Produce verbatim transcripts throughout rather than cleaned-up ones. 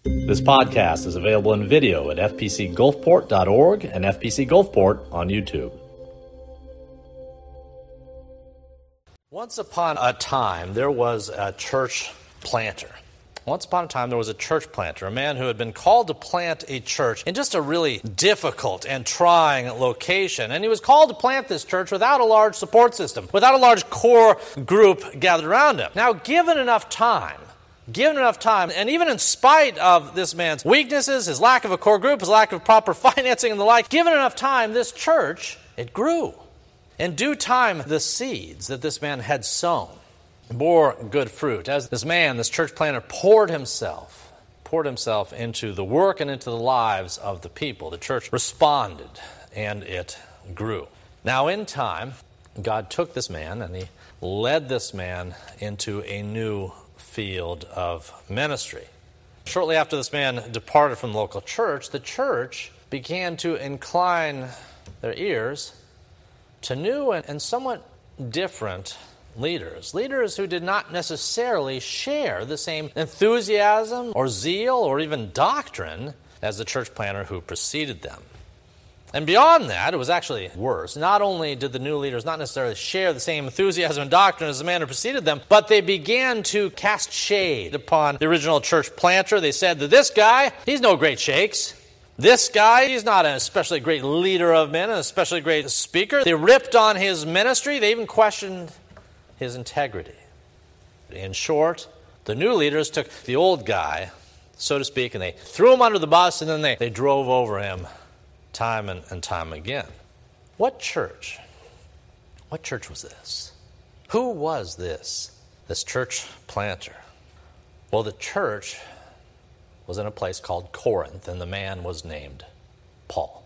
This podcast is available in video at f p c gulfport dot org and F P C Gulfport on YouTube. Once upon a time, there was a church planter. Once upon a time, there was a church planter, a man who had been called to plant a church in just a really difficult and trying location. And he was called to plant this church without a large support system, without a large core group gathered around him. Now, given enough time, given enough time, and even in spite of this man's weaknesses, his lack of a core group, his lack of proper financing and the like, given enough time, this church, it grew. In due time, the seeds that this man had sown bore good fruit. As this man, this church planter, poured himself, poured himself into the work and into the lives of the people, the church responded, and it grew. Now, in time, God took this man and he led this man into a new field of ministry. Shortly after this man departed from the local church, the church began to incline their ears to new and somewhat different leaders. Leaders who did not necessarily share the same enthusiasm or zeal or even doctrine as the church planter who preceded them. And beyond that, it was actually worse. Not only did the new leaders not necessarily share the same enthusiasm and doctrine as the man who preceded them, but they began to cast shade upon the original church planter. They said that this guy, he's no great shakes. This guy, he's not an especially great leader of men, an especially great speaker. They ripped on his ministry. They even questioned his integrity. In short, the new leaders took the old guy, so to speak, and they threw him under the bus, and then they, they drove over him time and, and time again. What church? What church was this? Who was this, this church planter? Well, the church was in a place called Corinth, and the man was named Paul.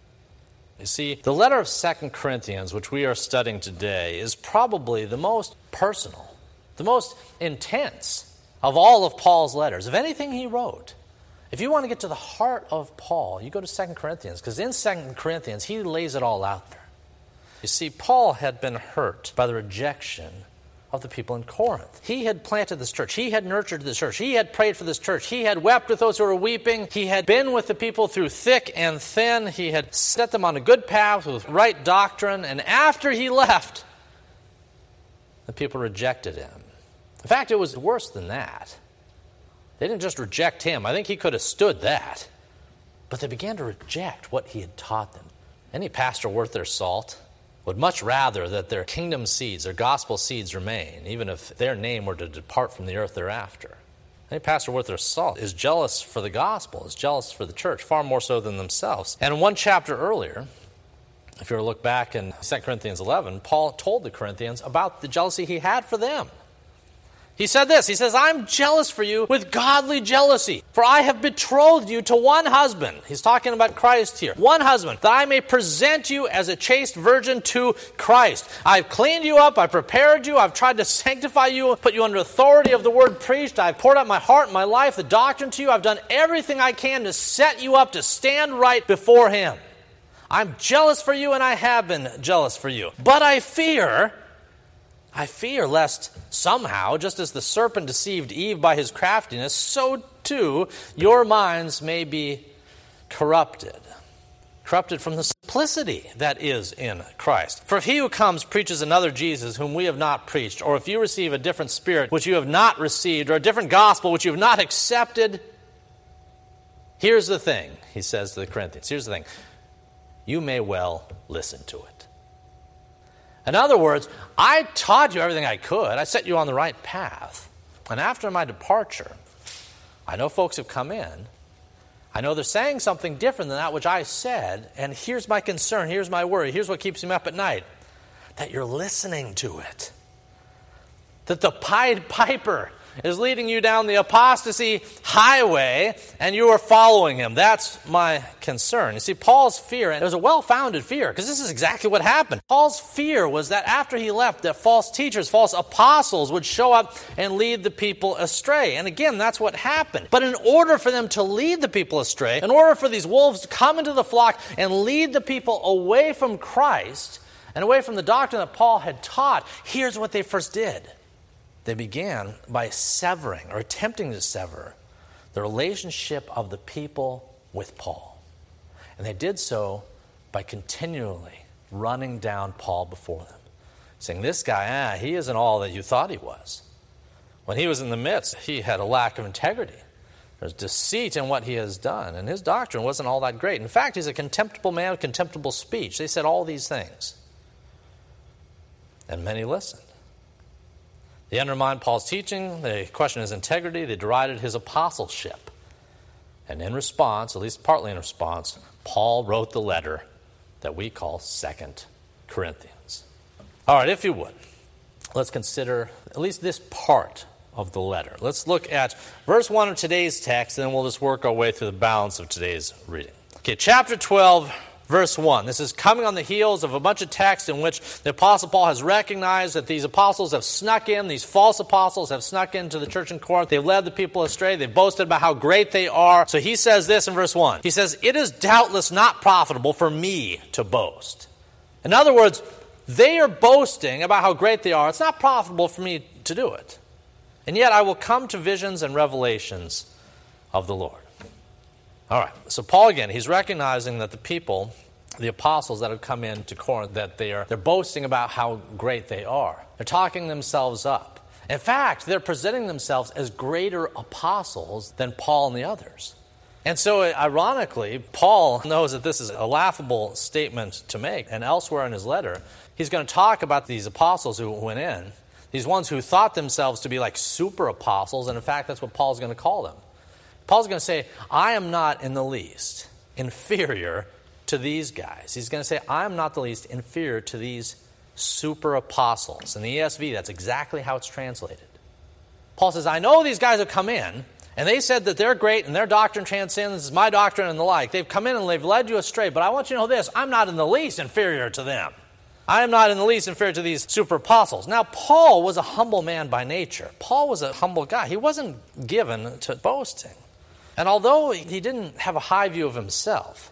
You see, the letter of Second Corinthians, which we are studying today, is probably the most personal, the most intense of all of Paul's letters, of anything he wrote. If you want to get to the heart of Paul, you go to Second Corinthians, because in Second Corinthians, he lays it all out there. You see, Paul had been hurt by the rejection of the people in Corinth. He had planted this church. He had nurtured this church. He had prayed for this church. He had wept with those who were weeping. He had been with the people through thick and thin. He had set them on a good path with right doctrine. And after he left, the people rejected him. In fact, it was worse than that. They didn't just reject him. I think he could have stood that. But they began to reject what he had taught them. Any pastor worth their salt would much rather that their kingdom seeds, their gospel seeds remain, even if their name were to depart from the earth thereafter. Any pastor worth their salt is jealous for the gospel, is jealous for the church, far more so than themselves. And in one chapter earlier, if you were to look back in Second Corinthians eleven, Paul told the Corinthians about the jealousy he had for them. He said this, he says, I'm jealous for you with godly jealousy, for I have betrothed you to one husband. He's talking about Christ here. One husband, that I may present you as a chaste virgin to Christ. I've cleaned you up, I've prepared you, I've tried to sanctify you, put you under authority of the word preached. I've poured out my heart and my life, the doctrine to you. I've done everything I can to set you up to stand right before him. I'm jealous for you, and I have been jealous for you. But I fear... I fear lest somehow, just as the serpent deceived Eve by his craftiness, so too your minds may be corrupted. Corrupted from the simplicity that is in Christ. For if he who comes preaches another Jesus whom we have not preached, or if you receive a different spirit which you have not received, or a different gospel which you have not accepted, here's the thing, he says to the Corinthians, here's the thing, you may well listen to it. In other words, I taught you everything I could. I set you on the right path. And after my departure, I know folks have come in. I know they're saying something different than that which I said. And here's my concern. Here's my worry. Here's what keeps me up at night. That you're listening to it. That the Pied Piper is leading you down the apostasy highway, and you are following him. That's my concern. You see, Paul's fear, and it was a well-founded fear, because this is exactly what happened. Paul's fear was that after he left, that false teachers, false apostles would show up and lead the people astray. And again, that's what happened. But in order for them to lead the people astray, in order for these wolves to come into the flock and lead the people away from Christ and away from the doctrine that Paul had taught, here's what they first did. They began by severing or attempting to sever the relationship of the people with Paul. And they did so by continually running down Paul before them, saying, this guy, ah, he isn't all that you thought he was. When he was in the midst, he had a lack of integrity. There's deceit in what he has done, and his doctrine wasn't all that great. In fact, he's a contemptible man with contemptible speech. They said all these things. And many listened. They undermined Paul's teaching. They questioned his integrity. They derided his apostleship. And in response, at least partly in response, Paul wrote the letter that we call Second Corinthians. All right, if you would, let's consider at least this part of the letter. Let's look at verse one of today's text, and then we'll just work our way through the balance of today's reading. Okay, chapter twelve, verse one. This is coming on the heels of a bunch of texts in which the Apostle Paul has recognized that these apostles have snuck in, these false apostles have snuck into the church in Corinth. They've led the people astray. They've boasted about how great they are. So he says this in verse one. He says, it is doubtless not profitable for me to boast. In other words, they are boasting about how great they are. It's not profitable for me to do it. And yet I will come to visions and revelations of the Lord. All right, so Paul again, he's recognizing that the people, the apostles that have come into Corinth, that they are, they're boasting about how great they are. They're talking themselves up. In fact, they're presenting themselves as greater apostles than Paul and the others. And so, ironically, Paul knows that this is a laughable statement to make. And elsewhere in his letter, he's going to talk about these apostles who went in, these ones who thought themselves to be like super apostles, and in fact, that's what Paul's going to call them. Paul's going to say, I am not in the least inferior to these guys. He's going to say, I am not the least inferior to these super apostles. In the E S V, that's exactly how it's translated. Paul says, I know these guys have come in, and they said that they're great, and their doctrine transcends my doctrine and the like. They've come in and they've led you astray, but I want you to know this, I'm not in the least inferior to them. I am not in the least inferior to these super apostles. Now, Paul was a humble man by nature. Paul was a humble guy. He wasn't given to boasting. And although he didn't have a high view of himself,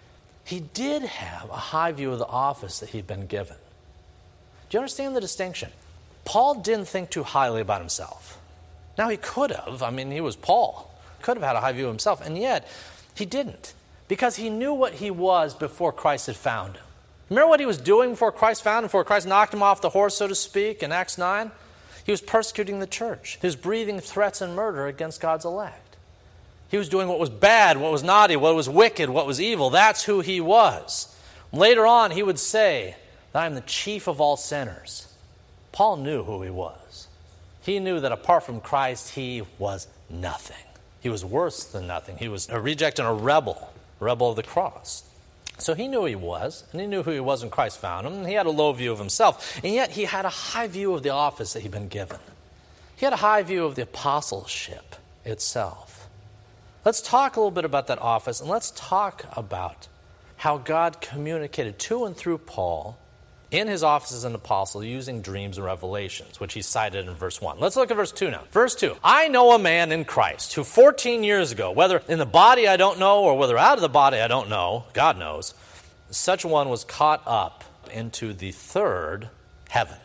he did have a high view of the office that he'd been given. Do you understand the distinction? Paul didn't think too highly about himself. Now, he could have. I mean, he was Paul. He could have had a high view of himself, and yet he didn't, because he knew what he was before Christ had found him. Remember what he was doing before Christ found him, before Christ knocked him off the horse, so to speak, in Acts nine? He was persecuting the church. He was breathing threats and murder against God's elect. He was doing what was bad, what was naughty, what was wicked, what was evil. That's who he was. Later on, he would say that I am the chief of all sinners. Paul knew who he was. He knew that apart from Christ, he was nothing. He was worse than nothing. He was a reject and a rebel, a rebel of the cross. So he knew who he was, and he knew who he was when Christ found him, and he had a low view of himself. And yet he had a high view of the office that he'd been given. He had a high view of the apostleship itself. Let's talk a little bit about that office, and let's talk about how God communicated to and through Paul in his office as an apostle using dreams and revelations, which he cited in verse one. Let's look at verse two now. Verse two, I know a man in Christ who fourteen years ago, whether in the body I don't know or whether out of the body I don't know, God knows, such one was caught up into the third heaven.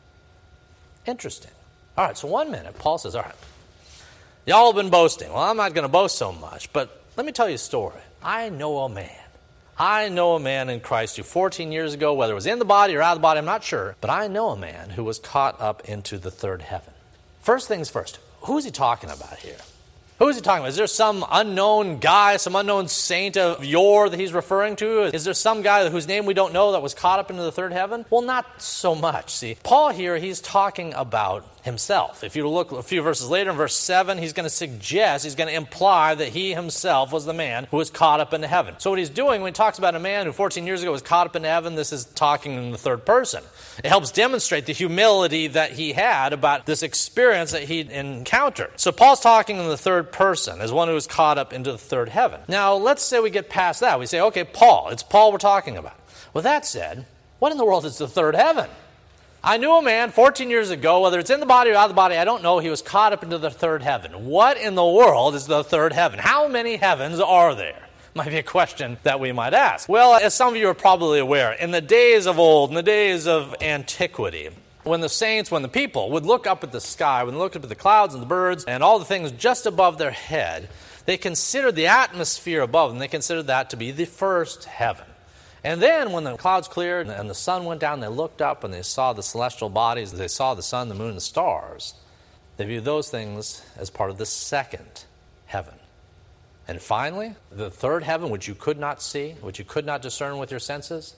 Interesting. All right, so one minute, Paul says, all right, y'all have been boasting. Well, I'm not going to boast so much, but let me tell you a story. I know a man. I know a man in Christ who fourteen years ago, whether it was in the body or out of the body, I'm not sure, but I know a man who was caught up into the third heaven. First things first, who is he talking about here? Who is he talking about? Is there some unknown guy, some unknown saint of yore that he's referring to? Is there some guy whose name we don't know that was caught up into the third heaven? Well, not so much. See, Paul here, he's talking about himself. If you look a few verses later in verse seven, he's going to suggest, he's going to imply that he himself was the man who was caught up into heaven. So what he's doing when he talks about a man who fourteen years ago was caught up into heaven, this is talking in the third person. It helps demonstrate the humility that he had about this experience that he'd encountered. So Paul's talking in the third person as one who was caught up into the third heaven. Now, let's say we get past that. We say, okay, Paul, it's Paul we're talking about. With that said, what in the world is the third heaven? I knew a man fourteen years ago, whether it's in the body or out of the body, I don't know, he was caught up into the third heaven. What in the world is the third heaven? How many heavens are there? Might be a question that we might ask. Well, as some of you are probably aware, in the days of old, in the days of antiquity, when the saints, when the people would look up at the sky, when they looked up at the clouds and the birds and all the things just above their head, they considered the atmosphere above them, they considered that to be the first heaven. And then when the clouds cleared and the sun went down, they looked up and they saw the celestial bodies, they saw the sun, the moon, and the stars. They viewed those things as part of the second heaven. And finally, the third heaven, which you could not see, which you could not discern with your senses,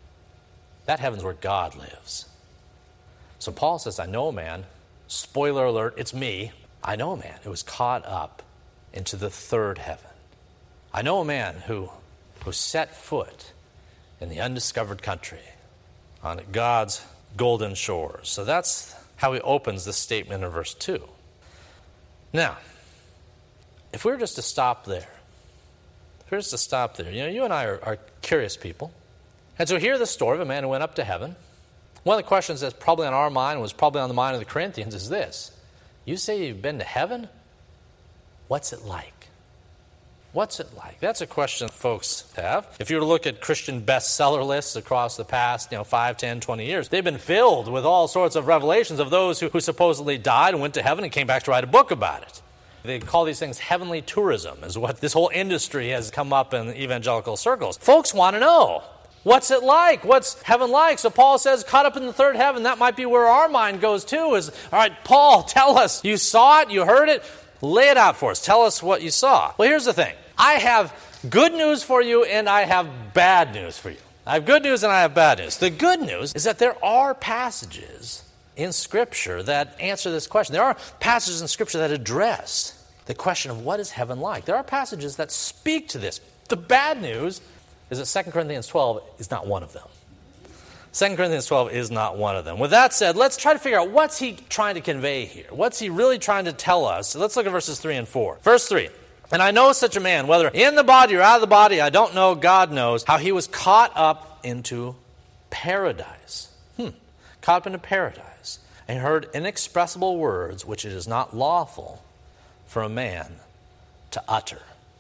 that heaven's where God lives. So Paul says, I know a man, spoiler alert, it's me, I know a man who was caught up into the third heaven. I know a man who, who set foot in the undiscovered country on God's golden shores. So that's how he opens this statement in verse two. Now, if we were just to stop there, if we were just to stop there, you know, you and I are, are curious people. And so hear the story of a man who went up to heaven. One of the questions that's probably on our mind, was probably on the mind of the Corinthians, is this. You say you've been to heaven? What's it like? What's it like? That's a question folks have. If you were to look at Christian bestseller lists across the past, you know, five, ten, twenty years, they've been filled with all sorts of revelations of those who, who supposedly died and went to heaven and came back to write a book about it. They call these things heavenly tourism, is what this whole industry has come up in evangelical circles. Folks want to know, what's it like? What's heaven like? So Paul says, caught up in the third heaven, that might be where our mind goes too, is, all right, Paul, tell us, you saw it, you heard it, lay it out for us. Tell us what you saw. Well, here's the thing. I have good news for you and I have bad news for you. I have good news and I have bad news. The good news is that there are passages in Scripture that answer this question. There are passages in Scripture that address the question of what is heaven like. There are passages that speak to this. The bad news is that Second Corinthians twelve is not one of them. Second Corinthians twelve is not one of them. With that said, let's try to figure out what's he trying to convey here. What's he really trying to tell us? So let's look at verses three and four. Verse three. And I know such a man, whether in the body or out of the body, I don't know, God knows, how he was caught up into paradise. Hmm. Caught up into paradise. And heard inexpressible words, which it is not lawful for a man to utter.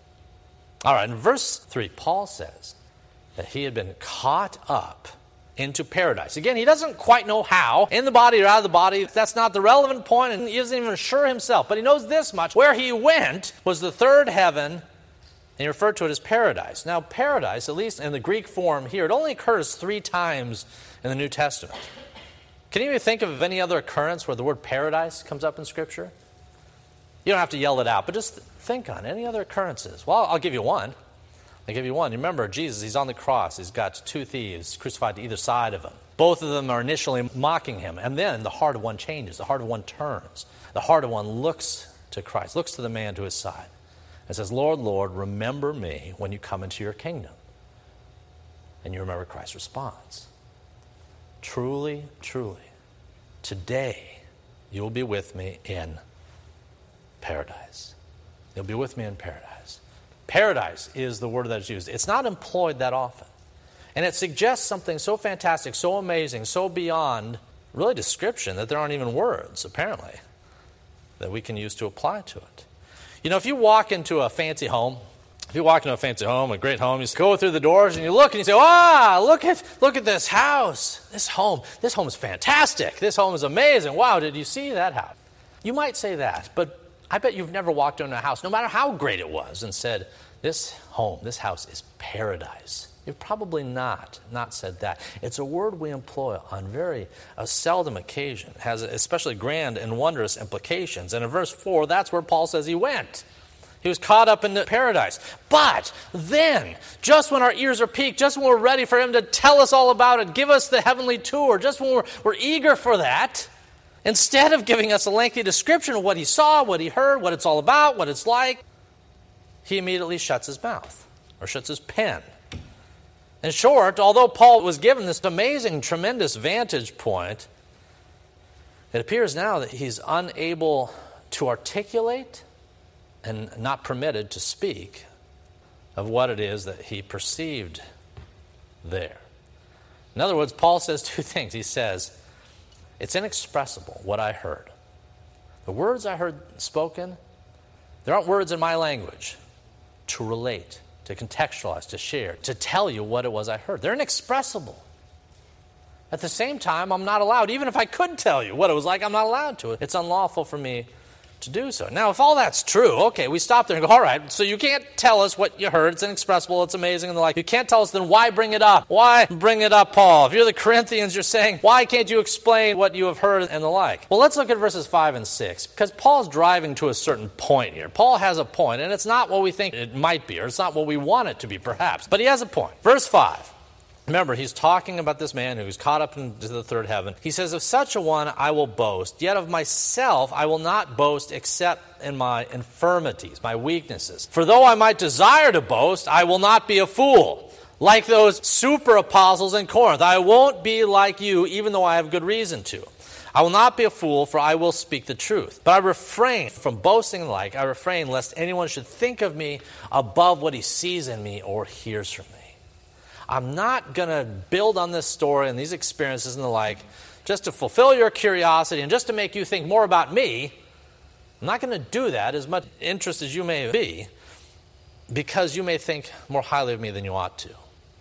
All right, in verse three, Paul says that he had been caught up into paradise. Again, he doesn't quite know how, in the body or out of the body. That's not the relevant point, and he isn't even sure himself. But he knows this much. Where he went was the third heaven, and he referred to it as paradise. Now, paradise, at least in the Greek form here, it only occurs three times in the New Testament. Can you even think of any other occurrence where the word paradise comes up in Scripture? You don't have to yell it out, but just think on any other occurrences. Well, I'll give you one. I'll give you one. You remember Jesus, he's on the cross. He's got two thieves crucified to either side of him. Both of them are initially mocking him. And then the heart of one changes. The heart of one turns. The heart of one looks to Christ, looks to the man to his side, and says, Lord, Lord, remember me when you come into your kingdom. And you remember Christ's response. Truly, truly, today you will be with me in paradise. You'll be with me in paradise. Paradise is the word that is used. It's not employed that often. And it suggests something so fantastic, so amazing, so beyond really description that there aren't even words, apparently, that we can use to apply to it. You know, if you walk into a fancy home, if you walk into a fancy home, a great home, you go through the doors and you look and you say, ah, look at look at this house, this home. This home is fantastic. This home is amazing. Wow, did you see that house? You might say that, but I bet you've never walked into a house, no matter how great it was, and said, this home, this house is paradise. You've probably not, not said that. It's a word we employ on very a seldom occasion. It has especially grand and wondrous implications. And in verse four, that's where Paul says he went. He was caught up into paradise. But then, just when our ears are piqued, just when we're ready for him to tell us all about it, give us the heavenly tour, just when we're, we're eager for that, instead of giving us a lengthy description of what he saw, what he heard, what it's all about, what it's like, he immediately shuts his mouth, or shuts his pen. In short, although Paul was given this amazing, tremendous vantage point, it appears now that he's unable to articulate and not permitted to speak of what it is that he perceived there. In other words, Paul says two things. He says, it's inexpressible what I heard. The words I heard spoken, there aren't words in my language to relate, to contextualize, to share, to tell you what it was I heard. They're inexpressible. At the same time, I'm not allowed, even if I could tell you what it was like, I'm not allowed to. It's unlawful for me to do so. Now, if all that's true, okay, we stop there and go, all right, so you can't tell us what you heard. It's inexpressible, it's amazing, and the like. You can't tell us, then why bring it up? Why bring it up, Paul? If you're the Corinthians, you're saying, why can't you explain what you have heard and the like? Well, let's look at verses five and six, because Paul's driving to a certain point here. Paul has a point, and it's not what we think it might be, or it's not what we want it to be, perhaps, but he has a point. Verse five. Remember, he's talking about this man who's caught up into the third heaven. He says, of such a one I will boast, yet of myself I will not boast except in my infirmities, my weaknesses. For though I might desire to boast, I will not be a fool. Like those super apostles in Corinth, I won't be like you, even though I have good reason to. I will not be a fool, for I will speak the truth. But I refrain from boasting and the like. I refrain lest anyone should think of me above what he sees in me or hears from me. I'm not going to build on this story and these experiences and the like just to fulfill your curiosity and just to make you think more about me. I'm not going to do that, as much interest as you may be, because you may think more highly of me than you ought to.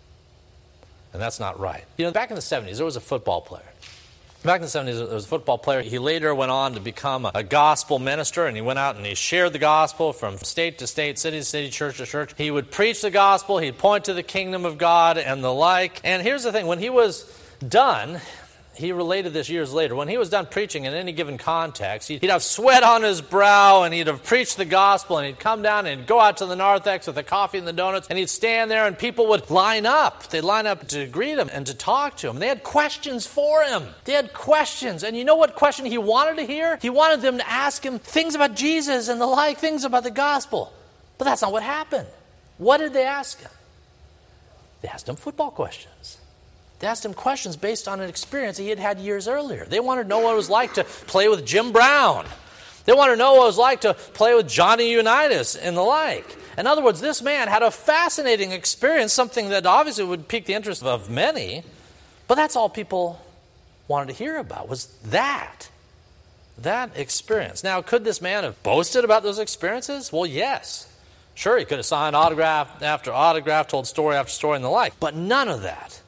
And that's not right. You know, back in the seventies, there was a football player. Back in the seventies, there was a football player. He later went on to become a gospel minister, and he went out and he shared the gospel from state to state, city to city, church to church. He would preach the gospel. He'd point to the kingdom of God and the like. And here's the thing. When he was done, he related this years later, when he was done preaching in any given context, he'd have sweat on his brow, and he'd have preached the gospel, and he'd come down and go out to the narthex with the coffee and the donuts, and he'd stand there, and people would line up. They'd line up to greet him and to talk to him. They had questions for him. They had questions. And you know what question he wanted to hear? He wanted them to ask him things about Jesus and the like, things about the gospel. But that's not what happened. What did they ask him? They asked him football questions. They asked him questions based on an experience he had had years earlier. They wanted to know what it was like to play with Jim Brown. They wanted to know what it was like to play with Johnny Unitas and the like. In other words, this man had a fascinating experience, something that obviously would pique the interest of many, but that's all people wanted to hear about, was that. That experience. Now, could this man have boasted about those experiences? Well, yes. Sure, he could have signed autograph after autograph, told story after story and the like, but none of that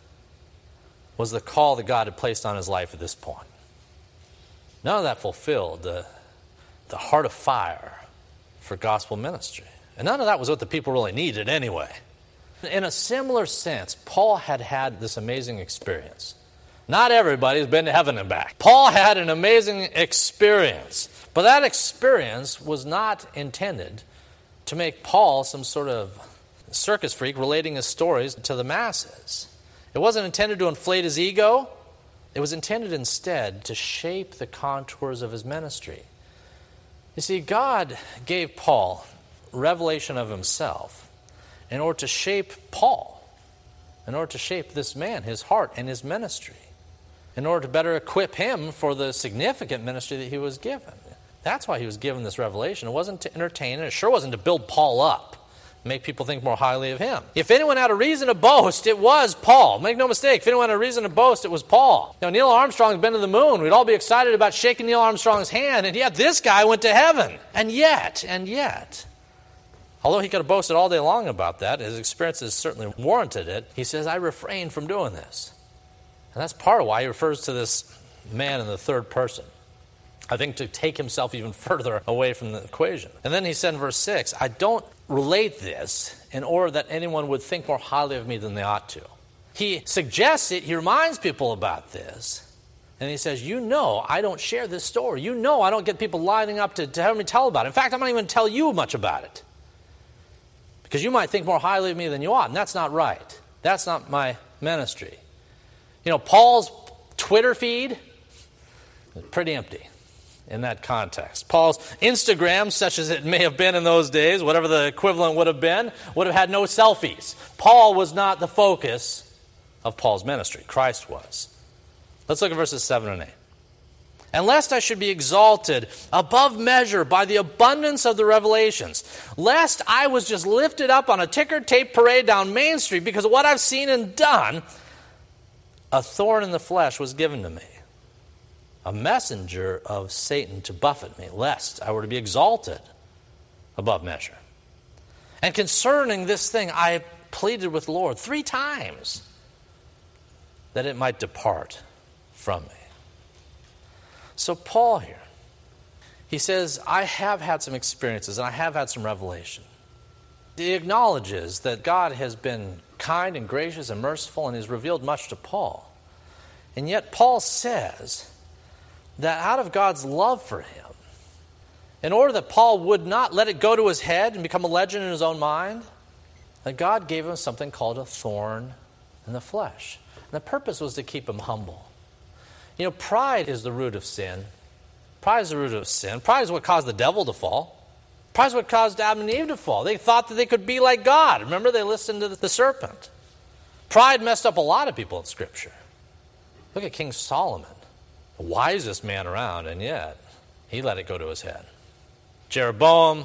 was the call that God had placed on his life at this point. None of that fulfilled the, the heart of fire for gospel ministry. And none of that was what the people really needed anyway. In a similar sense, Paul had had this amazing experience. Not everybody's been to heaven and back. Paul had an amazing experience, but that experience was not intended to make Paul some sort of circus freak relating his stories to the masses. It wasn't intended to inflate his ego. It was intended instead to shape the contours of his ministry. You see, God gave Paul revelation of himself in order to shape Paul, in order to shape this man, his heart and his ministry, in order to better equip him for the significant ministry that he was given. That's why he was given this revelation. It wasn't to entertain, and it sure wasn't to build Paul up, make people think more highly of him. If anyone had a reason to boast, it was Paul. Make no mistake, if anyone had a reason to boast, it was Paul. Now, Neil Armstrong's been to the moon. We'd all be excited about shaking Neil Armstrong's hand, and yet this guy went to heaven. And yet, and yet, although he could have boasted all day long about that, his experiences certainly warranted it, he says, I refrain from doing this. And that's part of why he refers to this man in the third person. I think to take himself even further away from the equation. And then he said in verse six, I don't relate this in order that anyone would think more highly of me than they ought to. He suggests it, he reminds people about this, and he says, you know I don't share this story. You know I don't get people lining up to, to have me tell about it. In fact, I'm not even tell you much about it. Because you might think more highly of me than you ought, and that's not right. That's not my ministry. You know, Paul's Twitter feed is pretty empty in that context. Paul's Instagram, such as it may have been in those days, whatever the equivalent would have been, would have had no selfies. Paul was not the focus of Paul's ministry. Christ was. Let's look at verses seven and eight. And lest I should be exalted above measure by the abundance of the revelations, lest I was just lifted up on a ticker tape parade down Main Street because of what I've seen and done, a thorn in the flesh was given to me, a messenger of Satan to buffet me, lest I were to be exalted above measure. And concerning this thing, I pleaded with the Lord three times that it might depart from me. So Paul here, He says, I have had some experiences and I have had some revelation. He acknowledges that God has been kind and gracious and merciful and has revealed much to Paul. And yet Paul says that out of God's love for him, in order that Paul would not let it go to his head and become a legend in his own mind, that God gave him something called a thorn in the flesh. And the purpose was to keep him humble. You know, pride is the root of sin. Pride is the root of sin. Pride is what caused the devil to fall. Pride is what caused Adam and Eve to fall. They thought that they could be like God. Remember, they listened to the serpent. Pride messed up a lot of people in Scripture. Look at King Solomon, the wisest man around, and yet he let it go to his head. Jeroboam,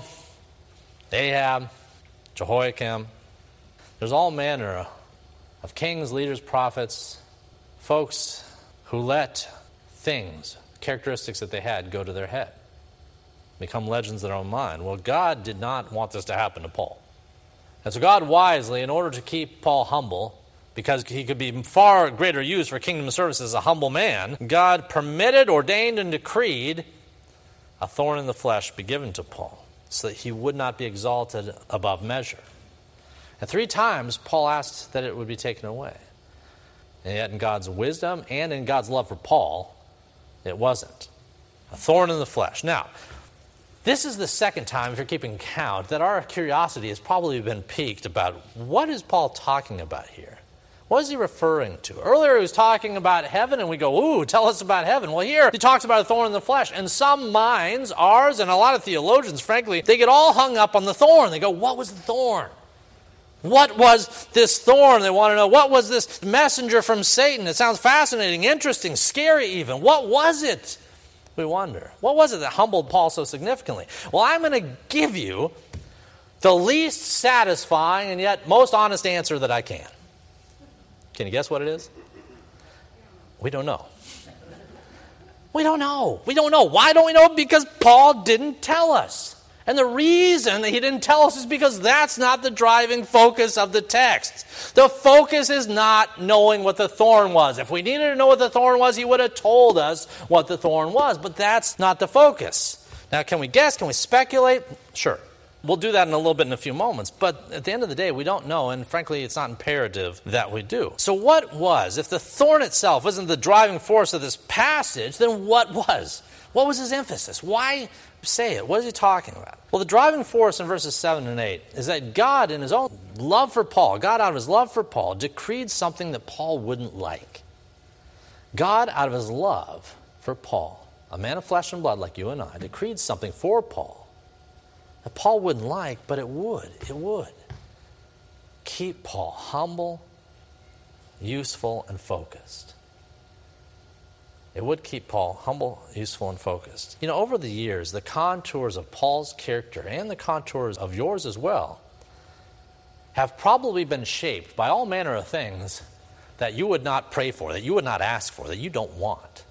Ahab, Jehoiakim. There's all manner of kings, leaders, prophets, folks who let things, characteristics that they had, go to their head, become legends in their own mind. Well, God did not want this to happen to Paul. And so God wisely, in order to keep Paul humble, because he could be far greater use for kingdom service as a humble man, God permitted, ordained, and decreed a thorn in the flesh be given to Paul so that he would not be exalted above measure. And three times Paul asked that it would be taken away. And yet in God's wisdom and in God's love for Paul, it wasn't. A thorn in the flesh. Now, this is the second time, if you're keeping count, that our curiosity has probably been piqued about what is Paul talking about here? What is he referring to? Earlier he was talking about heaven, and we go, ooh, tell us about heaven. Well, here he talks about a thorn in the flesh. And some minds, ours, and a lot of theologians, frankly, they get all hung up on the thorn. They go, what was the thorn? What was this thorn? They want to know, what was this messenger from Satan? It sounds fascinating, interesting, scary even. What was it? We wonder. What was it that humbled Paul so significantly? Well, I'm going to give you the least satisfying and yet most honest answer that I can. Can you guess what it is? We don't know. We don't know. We don't know. Why don't we know? Because Paul didn't tell us. And the reason that he didn't tell us is because that's not the driving focus of the text. The focus is not knowing what the thorn was. If we needed to know what the thorn was, he would have told us what the thorn was. But that's not the focus. Now, can we guess? Can we speculate? Sure. We'll do that in a little bit in a few moments. But at the end of the day, we don't know. And frankly, it's not imperative that we do. So what was? If the thorn itself wasn't the driving force of this passage, then what was? What was his emphasis? Why say it? What is he talking about? Well, the driving force in verses seven and eight is that God, in his own love for Paul, God out of his love for Paul, decreed something that Paul wouldn't like. God, out of his love for Paul, a man of flesh and blood like you and I, decreed something for Paul that Paul wouldn't like, but it would. It would. Keep Paul humble, useful, and focused. It would keep Paul humble, useful, and focused. You know, over the years, the contours of Paul's character and the contours of yours as well have probably been shaped by all manner of things that you would not pray for, that you would not ask for, that you don't want.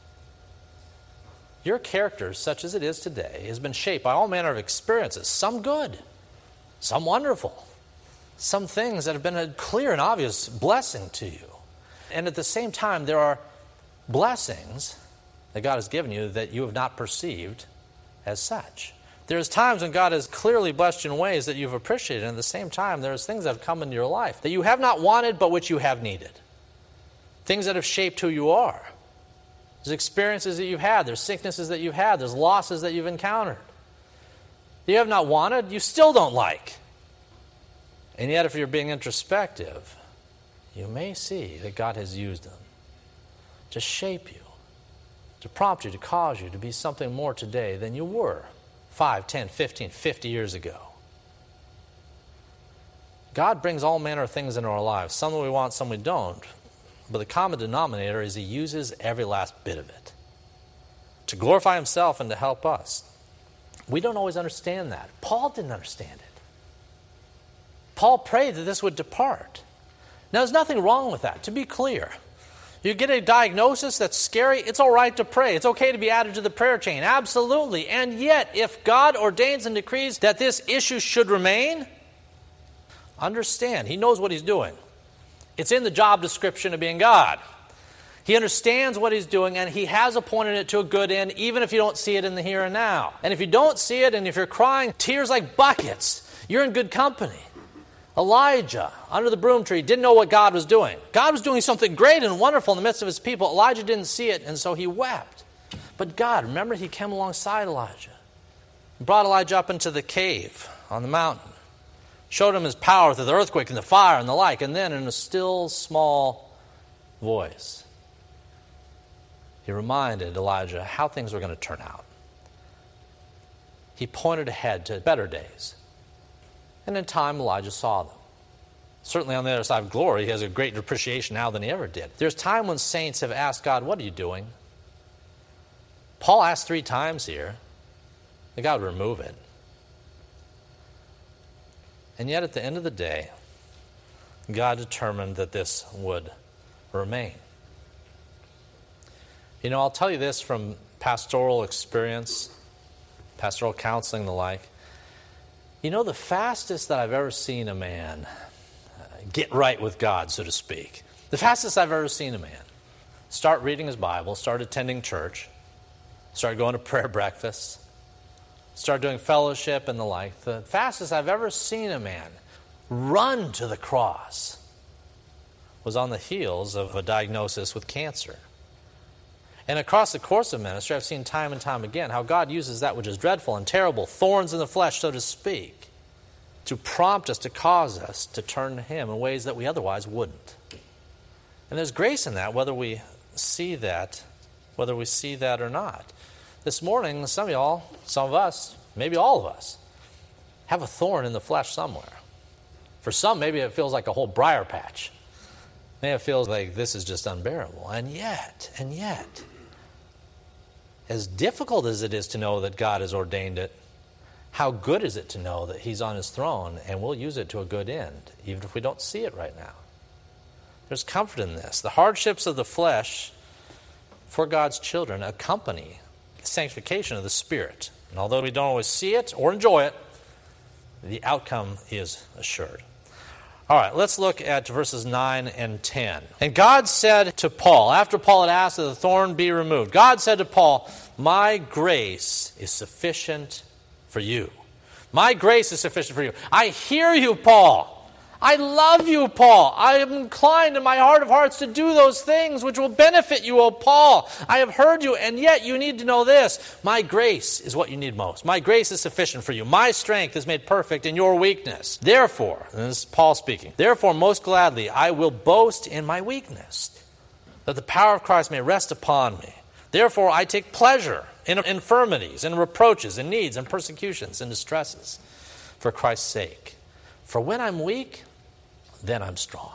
Your character, such as it is today, has been shaped by all manner of experiences, some good, some wonderful, some things that have been a clear and obvious blessing to you. And at the same time, there are blessings that God has given you that you have not perceived as such. There's times when God has clearly blessed you in ways that you've appreciated, and at the same time, there's things that have come into your life that you have not wanted, but which you have needed. Things that have shaped who you are. There's experiences that you've had. There's sicknesses that you've had. There's losses that you've encountered. You have not wanted, you still don't like. And yet, if you're being introspective, you may see that God has used them to shape you, to prompt you, to cause you to be something more today than you were five, ten, fifteen, fifty years ago. God brings all manner of things into our lives. Some we want, some we don't. But the common denominator is he uses every last bit of it to glorify himself and to help us. We don't always understand that. Paul didn't understand it. Paul prayed that this would depart. Now, there's nothing wrong with that, to be clear. You get a diagnosis that's scary, it's all right to pray. It's okay to be added to the prayer chain, absolutely. And yet, if God ordains and decrees that this issue should remain, understand, he knows what he's doing. It's in the job description of being God. He understands what he's doing, and he has appointed it to a good end, even if you don't see it in the here and now. And if you don't see it, and if you're crying tears like buckets, you're in good company. Elijah, under the broom tree, didn't know what God was doing. God was doing something great and wonderful in the midst of his people. Elijah didn't see it, and so he wept. But God, remember, he came alongside Elijah. He brought Elijah up into the cave on the mountain. Showed him his power through the earthquake and the fire and the like. And then in a still, small voice, he reminded Elijah how things were going to turn out. He pointed ahead to better days. And in time, Elijah saw them. Certainly on the other side of glory, he has a greater appreciation now than he ever did. There's time when saints have asked God, what are you doing? Paul asked three times here that God would remove it. And yet at the end of the day, God determined that this would remain. You know, I'll tell you this from pastoral experience, pastoral counseling and the like. You know, the fastest that I've ever seen a man get right with God, so to speak, the fastest I've ever seen a man start reading his Bible, start attending church, start going to prayer breakfasts, start doing fellowship and the like, the fastest I've ever seen a man run to the cross was on the heels of a diagnosis with cancer. And across the course of ministry, I've seen time and time again how God uses that which is dreadful and terrible, thorns in the flesh, so to speak, to prompt us, to cause us to turn to Him in ways that we otherwise wouldn't. And there's grace in that, whether we see that, whether we see that or not. This morning, some of y'all, some of us, maybe all of us, have a thorn in the flesh somewhere. For some, maybe it feels like a whole briar patch. Maybe it feels like this is just unbearable. And yet, and yet, as difficult as it is to know that God has ordained it, how good is it to know that He's on His throne and we'll use it to a good end, even if we don't see it right now? There's comfort in this. The hardships of the flesh for God's children accompany the sanctification of the Spirit. And although we don't always see it or enjoy it, the outcome is assured. All right, let's look at verses nine and ten. And God said to Paul, after Paul had asked that the thorn be removed, God said to Paul, my grace is sufficient for you. My grace is sufficient for you. I hear you, Paul. I love you, Paul. I am inclined in my heart of hearts to do those things which will benefit you, O Paul. I have heard you, and yet you need to know this. My grace is what you need most. My grace is sufficient for you. My strength is made perfect in your weakness. Therefore, and this is Paul speaking, therefore most gladly I will boast in my weakness, that the power of Christ may rest upon me. Therefore I take pleasure in infirmities, in reproaches, in needs, in persecutions, in distresses, for Christ's sake. For when I'm weak, then I'm strong.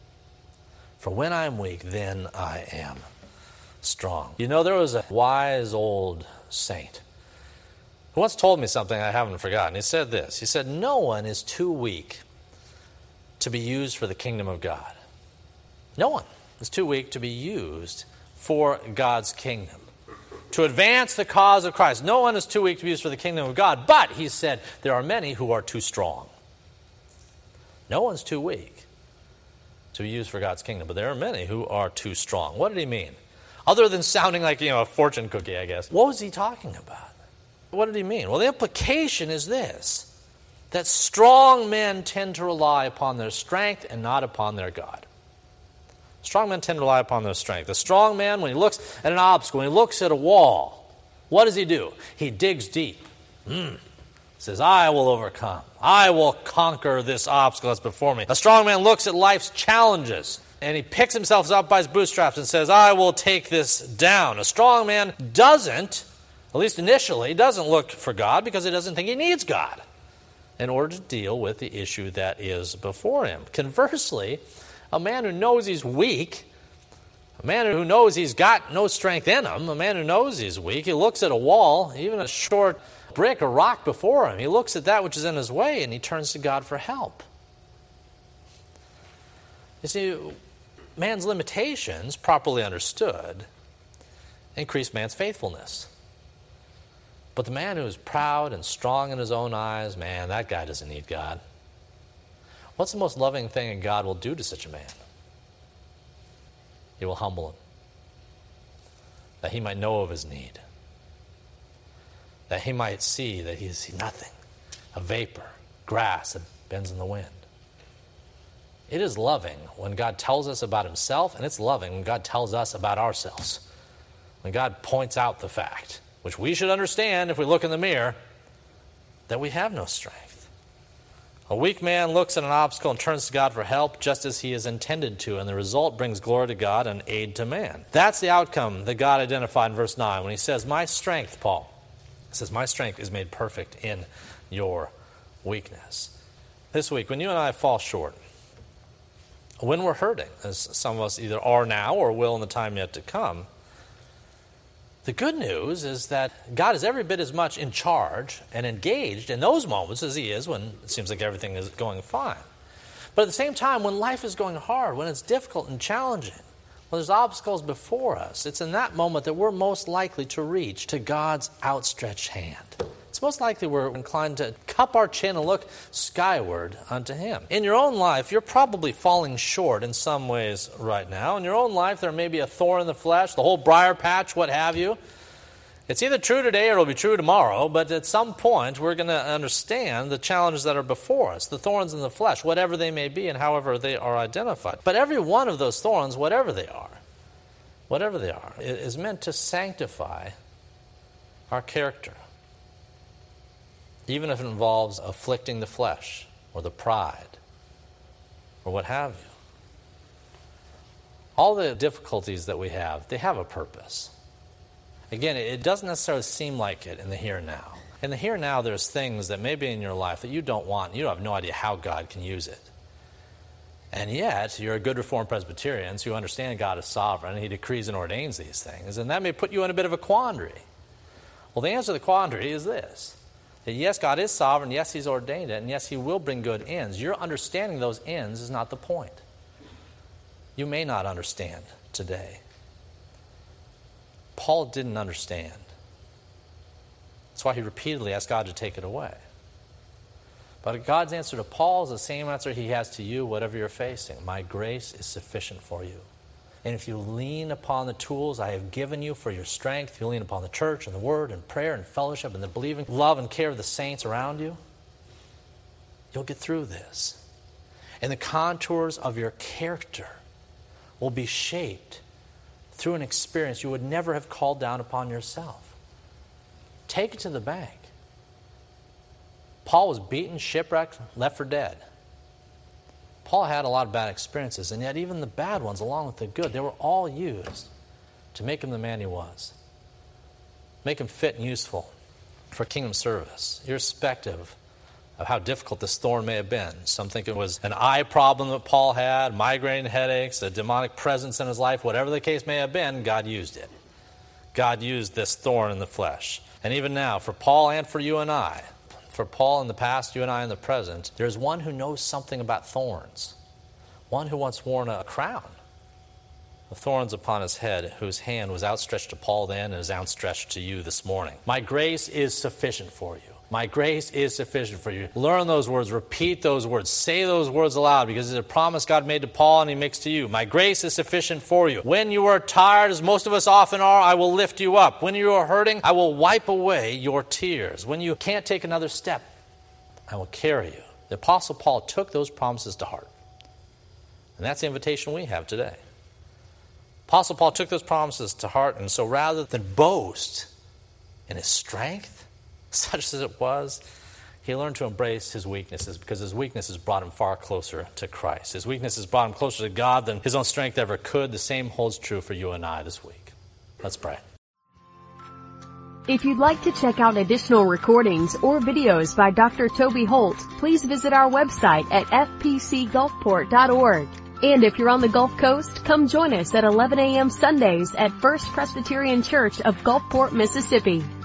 For when I'm weak, then I am strong. You know, there was a wise old saint who once told me something I haven't forgotten. He said this. He said, no one is too weak to be used for the kingdom of God. No one is too weak to be used for God's kingdom, to advance the cause of Christ. No one is too weak to be used for the kingdom of God. But, he said, there are many who are too strong. No one's too weak to be used for God's kingdom, but there are many who are too strong. What did he mean? Other than sounding like, you know, a fortune cookie, I guess. What was he talking about? What did he mean? Well, the implication is this, that strong men tend to rely upon their strength and not upon their God. Strong men tend to rely upon their strength. A strong man, when he looks at an obstacle, when he looks at a wall, what does he do? He digs deep. Mm. Says, I will overcome. I will conquer this obstacle that's before me. A strong man looks at life's challenges and he picks himself up by his bootstraps and says, I will take this down. A strong man doesn't, at least initially, doesn't look for God because he doesn't think he needs God in order to deal with the issue that is before him. Conversely, a man who knows he's weak, a man who knows he's got no strength in him, a man who knows he's weak, he looks at a wall, even a short brick or rock before him. He looks at that which is in his way and he turns to God for help. You see, man's limitations, properly understood, increase man's faithfulness. But the man who is proud and strong in his own eyes, man, that guy doesn't need God. What's the most loving thing God will do to such a man? He will humble him. that he might know of his need, that he might see that he is nothing, a vapor, grass that bends in the wind. It is loving when God tells us about himself, and it's loving when God tells us about ourselves. When God points out the fact, which we should understand if we look in the mirror, that we have no strength. A weak man looks at an obstacle and turns to God for help just as he is intended to, and the result brings glory to God and aid to man. That's the outcome that God identified in verse nine when he says, my strength, Paul, he says, my strength is made perfect in your weakness. This week, when you and I fall short, when we're hurting, as some of us either are now or will in the time yet to come, the good news is that God is every bit as much in charge and engaged in those moments as he is when it seems like everything is going fine. But at the same time, when life is going hard, when it's difficult and challenging, when there's obstacles before us, it's in that moment that we're most likely to reach to God's outstretched hand. It's most likely we're inclined to cup our chin and look skyward unto him. In your own life, you're probably falling short in some ways right now. In your own life, there may be a thorn in the flesh, the whole briar patch, what have you. It's either true today or it'll be true tomorrow, but at some point, we're going to understand the challenges that are before us, the thorns in the flesh, whatever they may be and however they are identified. But every one of those thorns, whatever they are, whatever they are, is meant to sanctify our character. Even if it involves afflicting the flesh or the pride or what have you. All the difficulties that we have, they have a purpose. Again, it doesn't necessarily seem like it in the here and now. In the here and now, there's things that may be in your life that you don't want. You have no idea how God can use it. And yet, you're a good Reformed Presbyterian, so you understand God is sovereign, and he decrees and ordains these things. And that may put you in a bit of a quandary. Well, the answer to the quandary is this. That yes, God is sovereign, yes, he's ordained it, and yes, he will bring good ends. Your understanding those ends is not the point. You may not understand today. Paul didn't understand. That's why he repeatedly asked God to take it away. But God's answer to Paul is the same answer he has to you, whatever you're facing. My grace is sufficient for you. And if you lean upon the tools I have given you for your strength, if you lean upon the church and the word and prayer and fellowship and the believing, love and care of the saints around you, you'll get through this. And the contours of your character will be shaped through an experience you would never have called down upon yourself. Take it to the bank. Paul was beaten, shipwrecked, left for dead. Paul had a lot of bad experiences, and yet even the bad ones, along with the good, they were all used to make him the man he was. Make him fit and useful for kingdom service, irrespective of how difficult this thorn may have been. Some think it was an eye problem that Paul had, migraine headaches, a demonic presence in his life, whatever the case may have been, God used it. God used this thorn in the flesh. And even now, for Paul and for you and I, for Paul in the past, you and I in the present, there's one who knows something about thorns. One who once worn a crown of thorns upon his head, whose hand was outstretched to Paul then and is outstretched to you this morning. My grace is sufficient for you. My grace is sufficient for you. Learn those words. Repeat those words. Say those words aloud, because it's a promise God made to Paul and he makes to you. My grace is sufficient for you. When you are tired, as most of us often are, I will lift you up. When you are hurting, I will wipe away your tears. When you can't take another step, I will carry you. The Apostle Paul took those promises to heart. And that's the invitation we have today. Apostle Paul took those promises to heart, and so rather than boast in his strength, such as it was, he learned to embrace his weaknesses, because his weaknesses brought him far closer to Christ. His weaknesses brought him closer to God than his own strength ever could. The same holds true for you and I this week. Let's pray. If you'd like to check out additional recordings or videos by Doctor Toby Holt, please visit our website at f p c gulfport dot org. And if you're on the Gulf Coast, come join us at eleven a.m. Sundays at First Presbyterian Church of Gulfport, Mississippi.